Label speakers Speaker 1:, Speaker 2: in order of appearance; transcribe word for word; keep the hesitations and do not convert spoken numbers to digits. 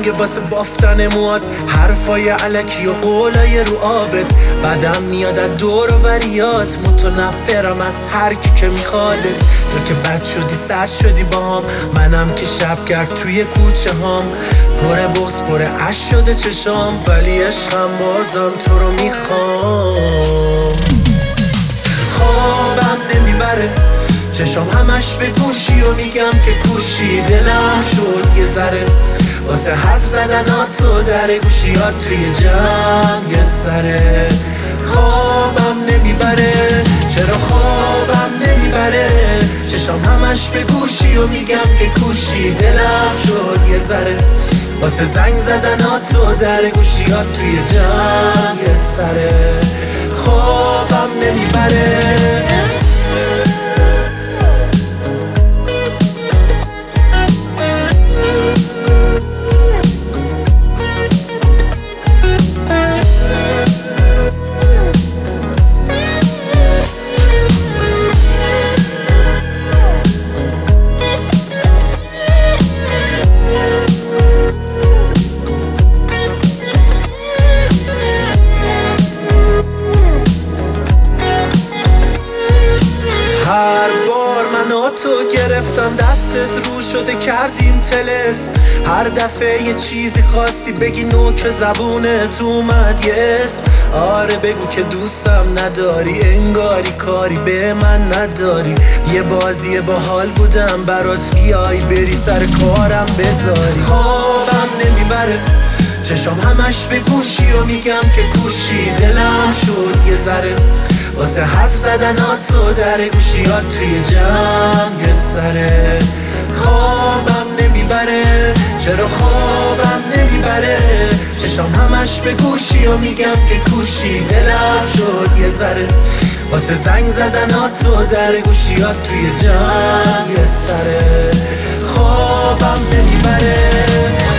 Speaker 1: تنگ واسه بافتن موات، حرفای علکی و قولای رو آبت. بعدم میاد از دور و وریات، متنفرم از هر کی که میخوادت. تو که بد شدی سرد شدی باهم، منم که شبگرد توی کوچه هام. پر بغض پر عشق شده چشام، ولی عشقم بازم تو رو میخوام. خوابم نمیبره چشام همش به گوشی و میگم که گوشی. دلم شد یه ذره واسه حرف زدن تو در گوشیات توی جمع یه سره. خوابم نمیبره چرا خوابم نمیبره، چشام همش به گوشی و میگم که گوشی. دلم شد یه ذره واسه زنگ زدن تو در گوشیات توی جمع یه سره. خوابم نمیبره. هر بار من تو گرفتم دستت رو شده کردیم تلس. هر دفعه یه چیزی خواستی بگی نوک زبونت اومد یه اسم. آره بگو که دوستم نداری، انگاری کاری به من نداری. یه بازی باحال بودم برات بیای بری سر کارم بذاری. خوابم نمیبره چشام همش به گوشی و میگم که گوشی. دلم شد یه ذره واسه حرف زدن تو در گوشیات توی جمع یه سره. خوابم نمیبره چرا خوابم نمیبره، چشام همش به گوشی و میگم که گوشی. دلم شد یه ذره واسه زنگ زدن تو در گوشیات توی جمع یه سره. خوابم نمیبره.